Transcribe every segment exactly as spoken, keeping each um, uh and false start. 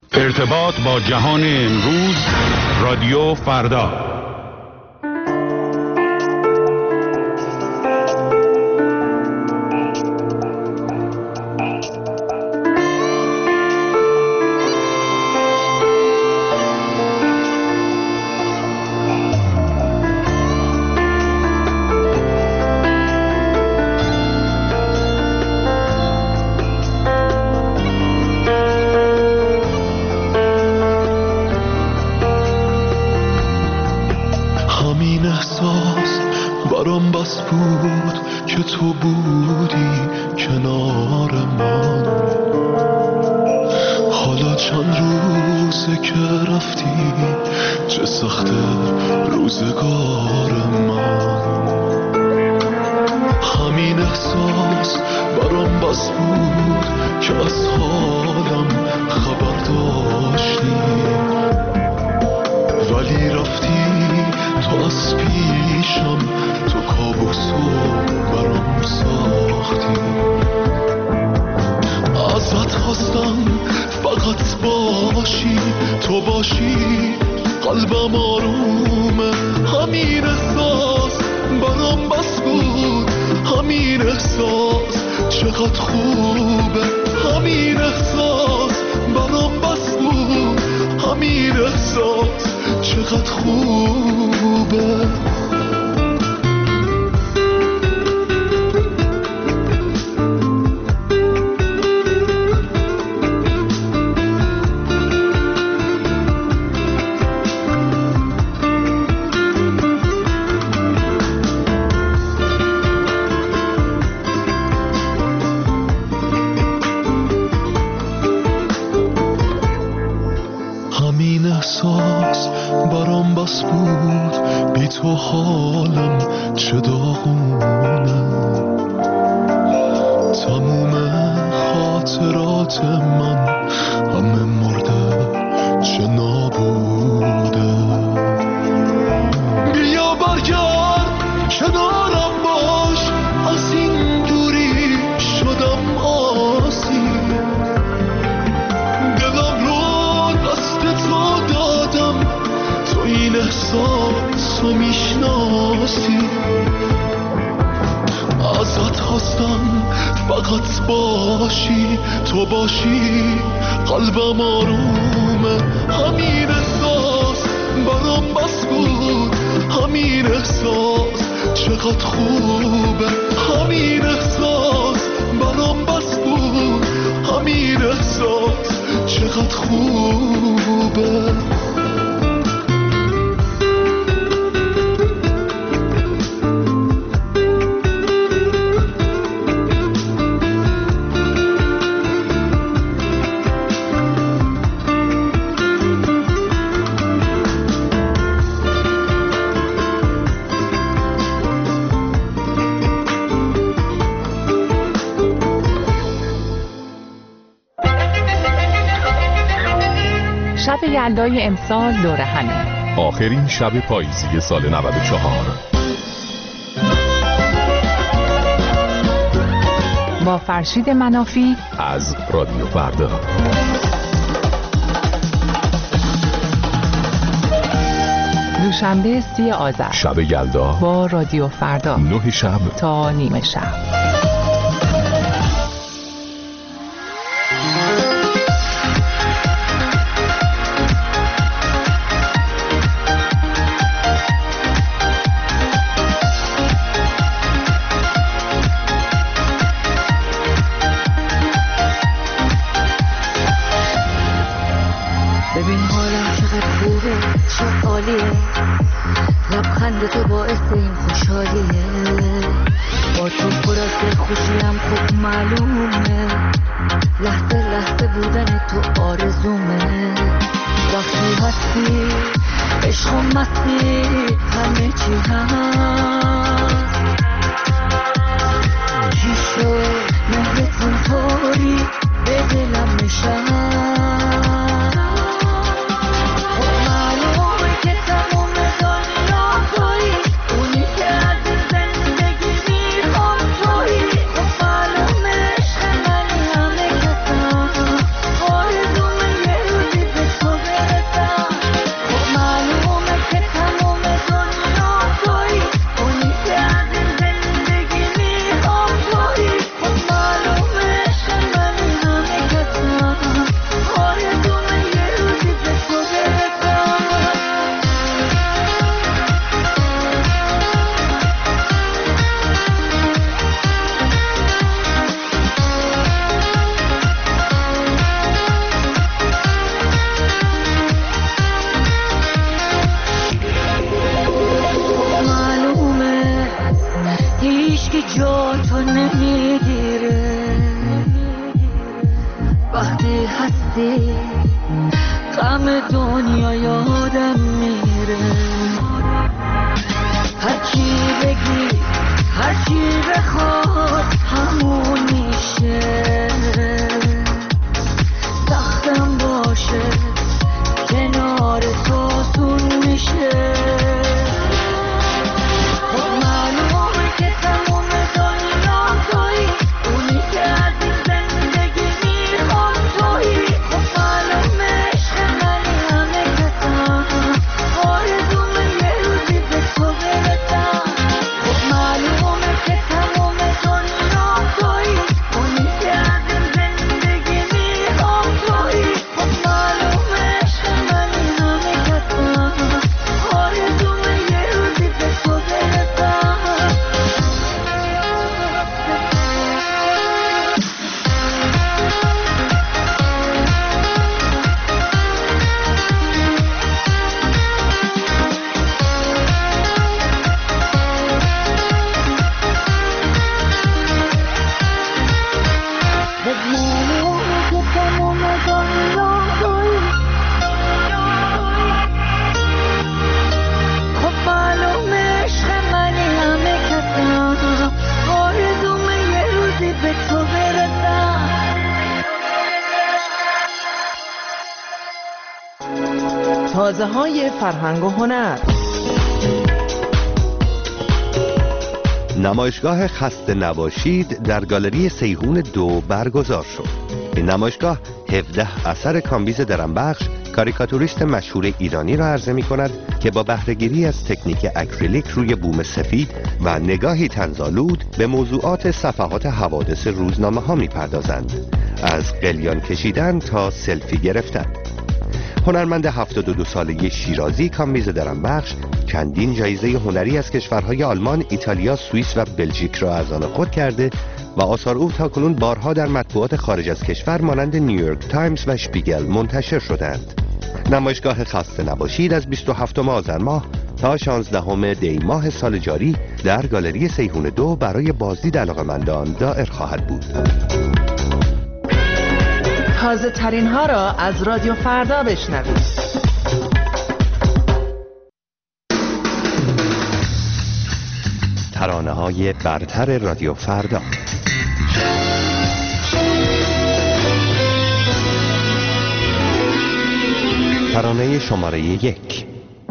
ارتباط با جهان امروز، رادیو فردا. شب یلدای امسال دور همه، آخرین شب پاییزی سال نود و چهار، با فرشید منافی از رادیو فردا. دوشنبه سی آذر، شب یلدا با رادیو فردا، نه شب تا نیمه شب. لبخند تو باعث این خوشحالیه، با تو پر از دلخوشیم خوب معلومه، لحظه لحظه بودن تو آرزومه، وقتی هستی عشق و مستی همه چی هست، چی شد مهرتون طوری به دلم نشست، هستی غم دنیا یادم میره هرچی بگی هرچی بخواد همون میشه سختم باشه کنار تو سون میشه خب معلومه که تموم دنیا توی اونی که از این زندگی میخوام توی خب معلومه عشق منی همه کسم آرزومه یه روزی به تو برسم خب معلومه که تموم دنیا توی اونی که از این زندگی میخوام توی خب معلومه عشق منی همه کسم آرزومه یه روزی به تو برسم تازه های فرهنگ و هنر. نمایشگاه خسته نباشید در گالری سیحون دو برگزار شد. این نمایشگاه هفده اثر کامبیز درنبخش کاریکاتوریست مشهور ایرانی را عرضه می کند که با بهره‌گیری از تکنیک اکریلیک روی بوم سفید و نگاهی طنزآلود به موضوعات صفحات حوادث روزنامه ها می پردازند، از قلیان کشیدن تا سلفی گرفتن. هنرمند هفتاد و دو ساله شیرازی کامبیز درنبخش چندین جایزه هنری از کشورهای آلمان، ایتالیا، سوئیس و بلژیک را از آن خود کرده و آثار او تاکنون بارها در مطبوعات خارج از کشور مانند نیویورک تایمز و شپیگل منتشر شدند. نمایشگاه خسته نباشید از بیست و هفتم آذر ماه تا شانزدهم دی ماه سال جاری در گالری سیحون دو برای بازدید علاقه‌مندان دائر خواهد بود. تازه ترین ها را از رادیو فردا بشنوید. ترانه های برتر رادیو فردا. ترانه شماره یک.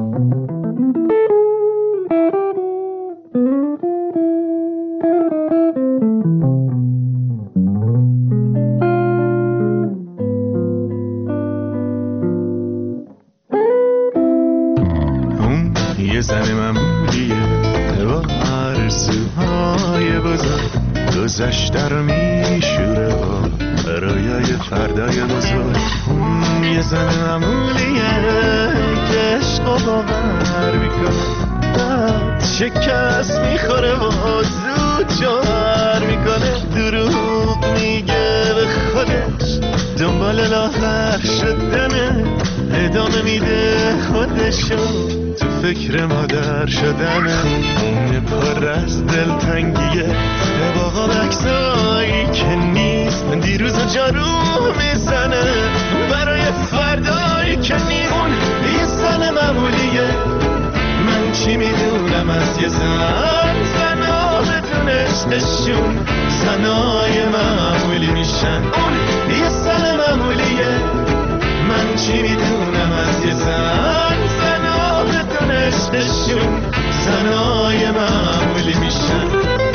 یه زن معمولیه با آرزوهای بزرگ گذشته رو میشوره با رویای فردای بزرگ. اون یه زن معمولیه که عشق و باور میکنه بعد شکست میخوره و زود جوهر میکنه دروغ میگه به خودش دنبال لاغر شدنه ادامه میده خودشو تو فکر مادر شدنه اون پر از دلتنگیه با بکسایی که نیست دیروز و جارو میزنه برای فردایی که نیست. اون یه زن معمولیه من چی میدونم از یه زن زنا بدون عشقشون زنای معمولی میشن. اون یه زن معمولیه من چی میدونم از یه زن زنا بدون عشقشون زنای معمولی میشن.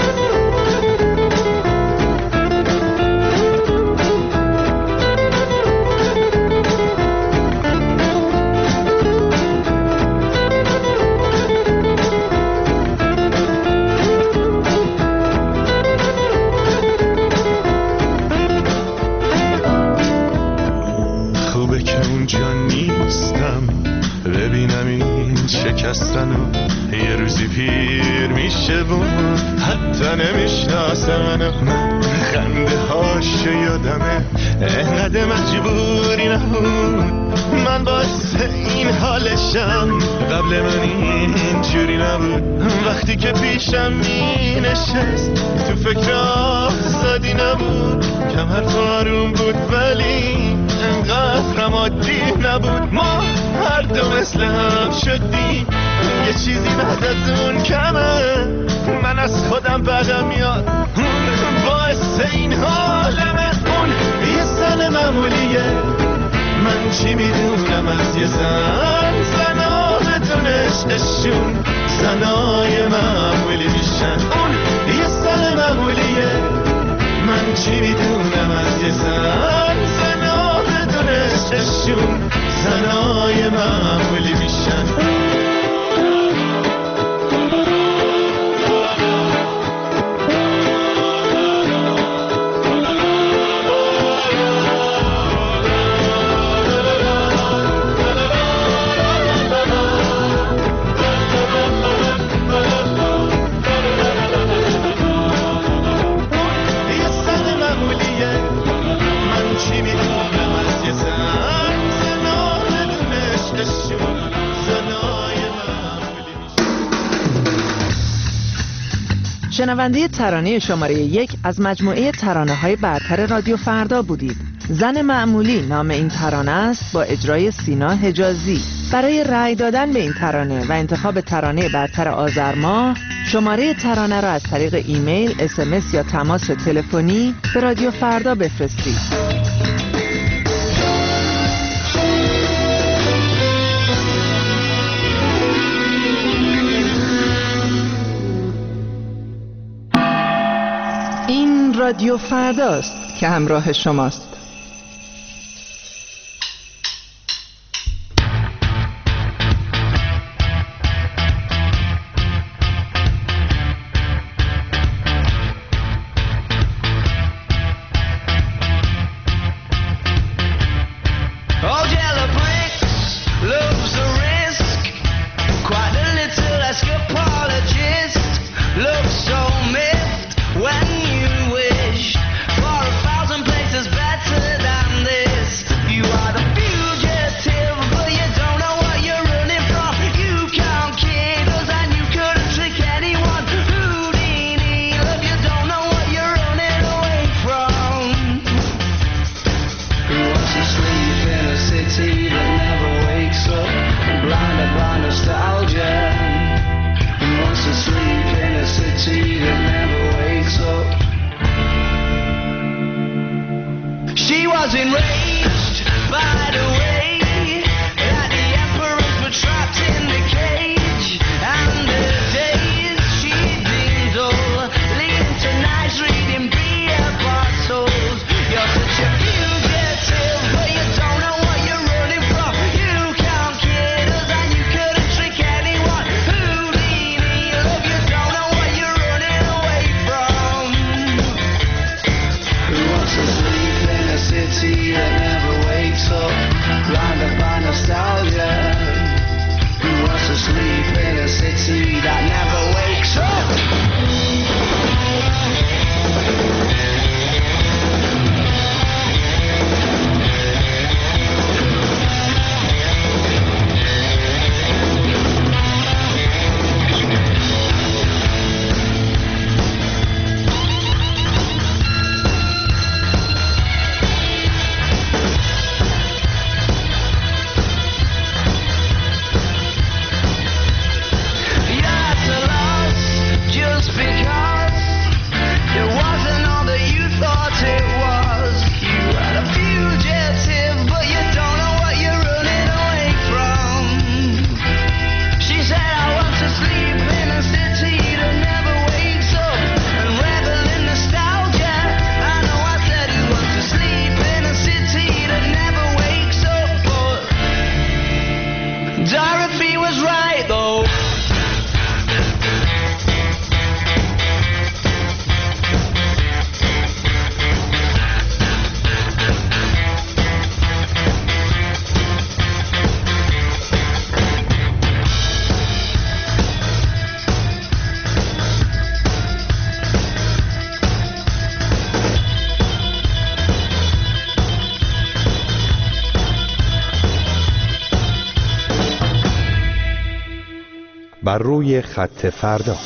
شکستنو یه روزی پیر میشه بود حتی نمیشناسن من خنده هاش یادمه انقدر مجبوری نبود من باعث این حالشم قبل من اینجوری نبود وقتی که پیشم می نشست تو فکر آزادی نبود کم حرف آروم بود ولی عادی نبود، ما هر دو مثل هم شدیم. یه چیزی بعد از اون کمه، من از خودم بدم میاد، اون باعث این حالمه. اون یه زن معمولیه، من چی میدونم از یه زن. زنا بدون عشقشون زنای معمولی میشن. اون یه زن معمولیه، من چی میدونم از یه زن. زنا بدون عشقشون زنای معمولی میشن. شنونده ترانه شماره یک از مجموعه ترانه های برتر رادیو فردا بودید. زن معمولی نام این ترانه است با اجرای سینا حجازی. برای رأی دادن به این ترانه و انتخاب ترانه برتر آذر ماه، شماره ترانه را از طریق ایمیل، اس ام اس یا تماس تلفنی به رادیو فردا بفرستید. این رادیو فرداست که همراه شماست. بر روی خط فردا.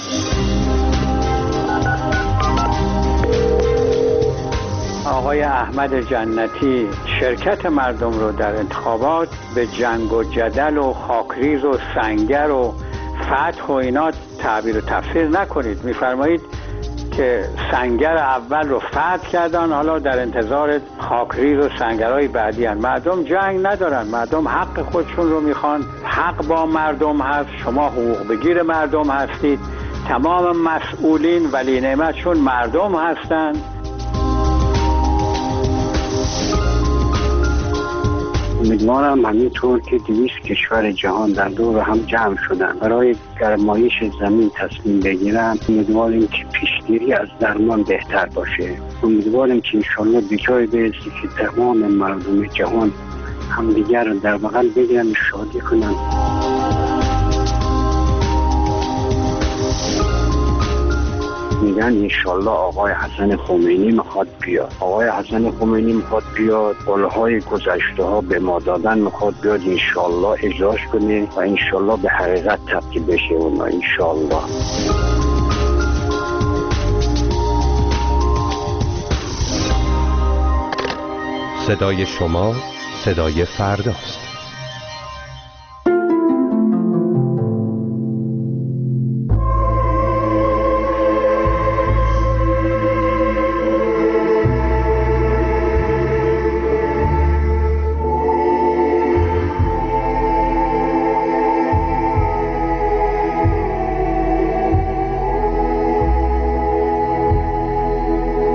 آقای احمد جنتی شرکت مردم رو در انتخابات به جنگ و جدل و خاکریز و سنگر و فتح و اینا تعبیر و تفسیر نکنید. میفرمایید که سنگر اول رو فتح کردن، حالا در انتظار خاکریز و سنگرهای بعدی هن. مردم جنگ ندارن، مردم حق خودشون رو میخوان، حق با مردم هست، شما حقوق بگیر مردم هستید، تمام مسئولین ولی نعمتشون مردم هستن. امیدوارم همینطور که دویست کشور جهان در دور هم جمع شدن برای گرمایش زمین تصمیم بگیرن، امیدواریم که پیشگیری از درمان بهتر باشه. امیدواریم که انشالله به جای برسه که تمام مردم جهان همدیگر رو در بغل بگیرن و شادی کنن. میگن انشالله آقای حسن خمینی میخواد بیاد. آقای حسن خمینی میخواد بیاد، قولهای گذشته ها به ما دادن میخواد بیاد، انشالله اجراش کنه و انشالله به حقیقت تبدیل بشه اونا انشالله. صدای شما صدای فرداست.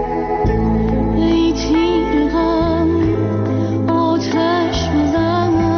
ای تیرم آتش بزن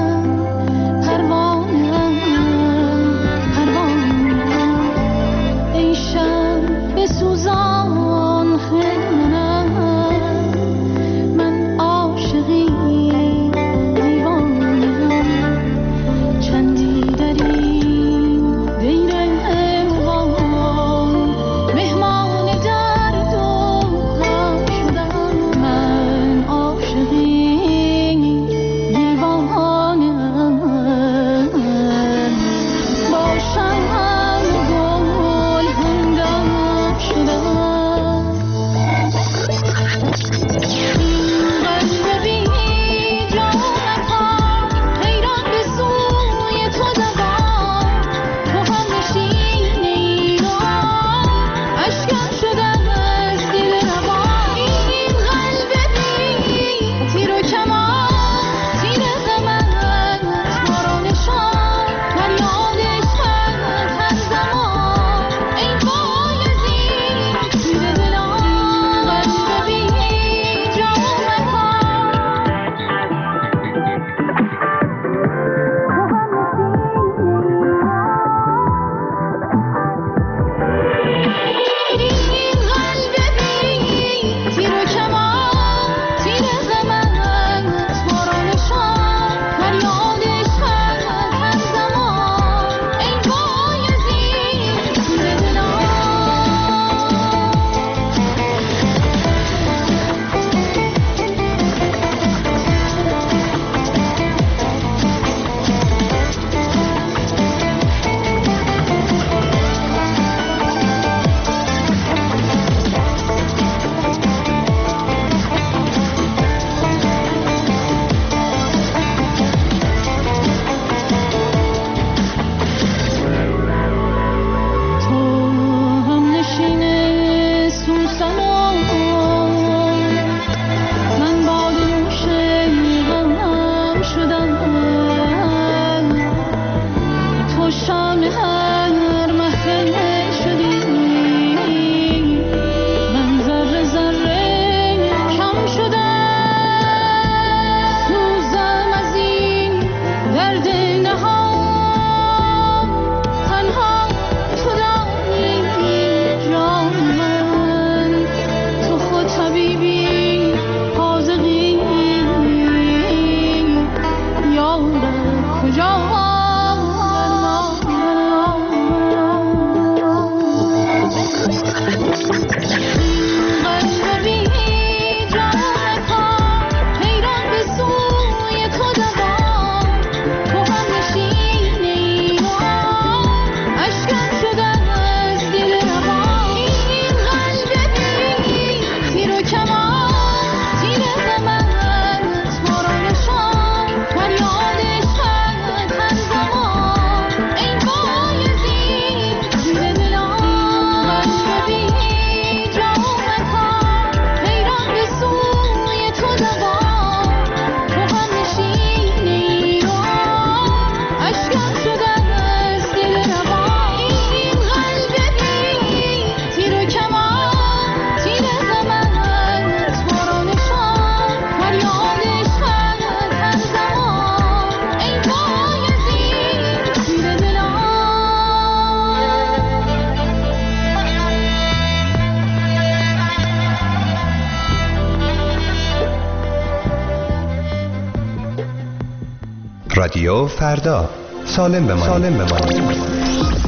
رادیو فردا، سالم بمانید. سالم بمانید.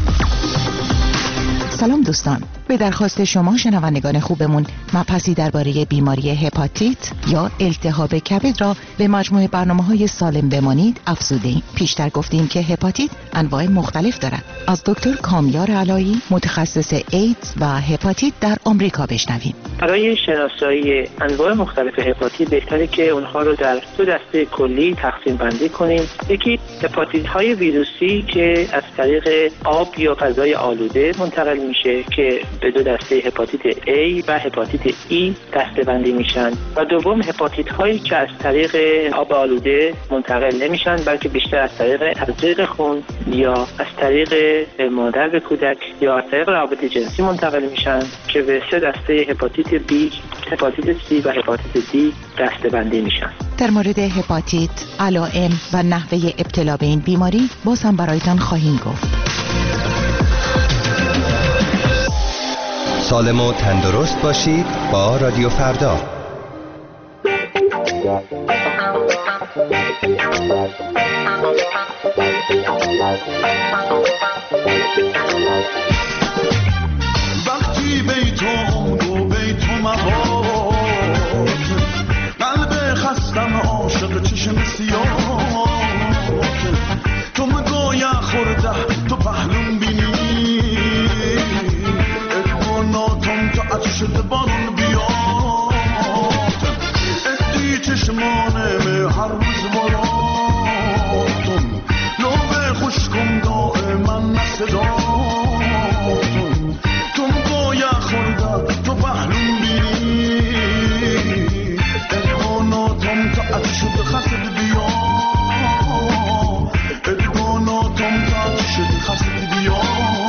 سلام دوستان، به درخواست شما شنوندگان خوبمون مبحثی درباره بیماری هپاتیت یا التهاب کبد را به مجموعه برنامه‌های سالم بمانید افزوده‌ایم. پیشتر گفتیم که هپاتیت انواع مختلف دارد. از دکتر کامیار علایی، متخصص ایدز و هپاتیت در آمریکا بشنویم. برای شناسایی انواع مختلف هپاتیت بهتره که اونها رو در دو دسته کلی تقسیم بندی کنیم. یکی هپاتیت های ویروسی که از طریق آب یا غذای آلوده منتقل میشه که به دو دسته هپاتیت A و هپاتیت E دسته بندی میشن، و دوم هپاتیت هایی که از طریق آب آلوده منتقل نمیشن بلکه بیشتر از طریق تزریق خون یا از طریق مادر به کودک یا از طریق روابط جنسی منتقل میشن که به سه دسته هپاتیت B، هپاتیت C و هپاتیت D دسته بندی میشن. در مورد هپاتیت، علائم و نحوه ابتلا به این بیماری باز هم برایتان خواهیم گفت. سالم و تندرست باشید با رادیو فردا. وقتی بیتم دو بیتم مباد، قلب خستم عاشق چشم سیاه، تو مگایا خورده تو پهلوم بینی، ادواناتم تو عطشت بارون بیاد، ادی چشمانم هر روز براتم، لوب خوشکم دائما نصداتم، تو مگایا خورده تو پهلوم بینی، ادواناتم تو عطشت خسد بیاد، ادواناتم تو عطشت خسد بیاد.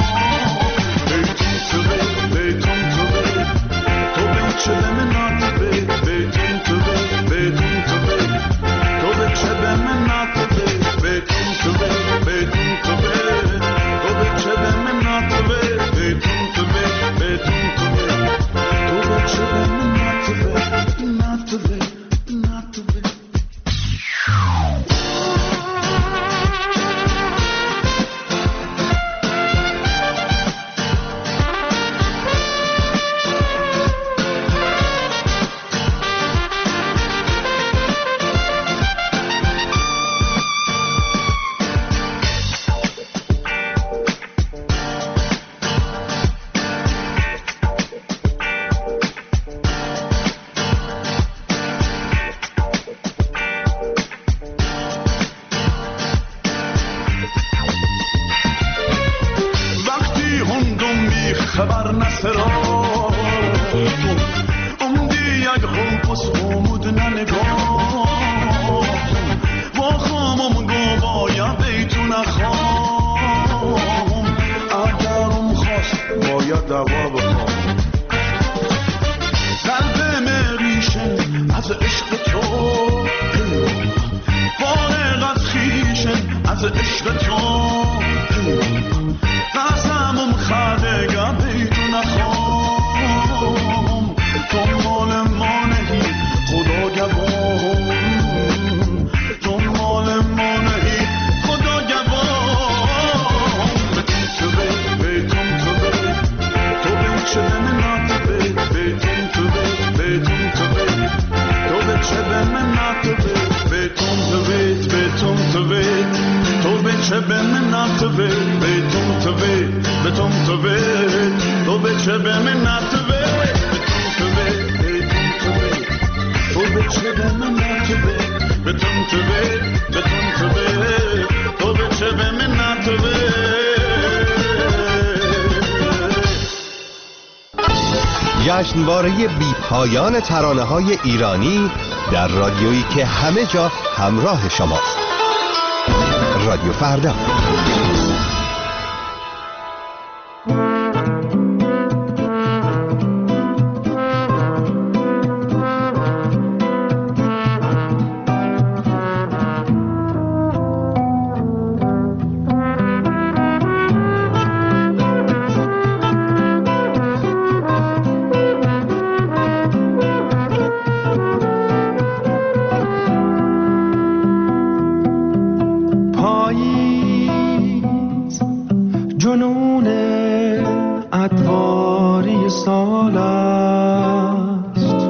جشنواره بی پایان ترانه‌های ایرانی در رادیویی که همه جا همراه شماست. رادیو فردا. اتواری سال است،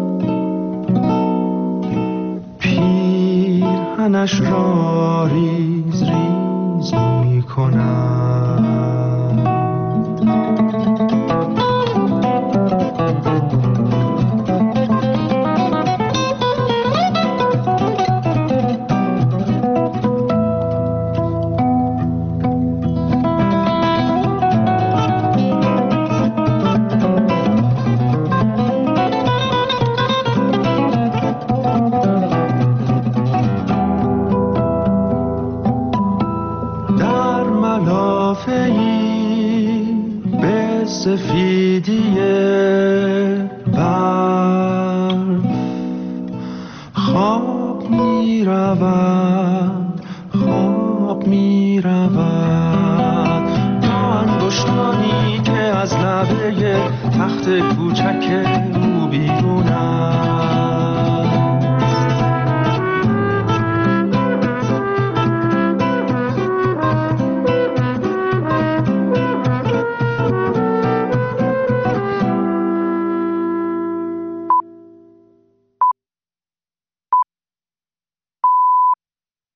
پیرهنش را ریز ریز می کند. سفیدی برف خواب می رود، خواب می رود. با انگشتانی که از لبه تخت کوچک او بیرون است،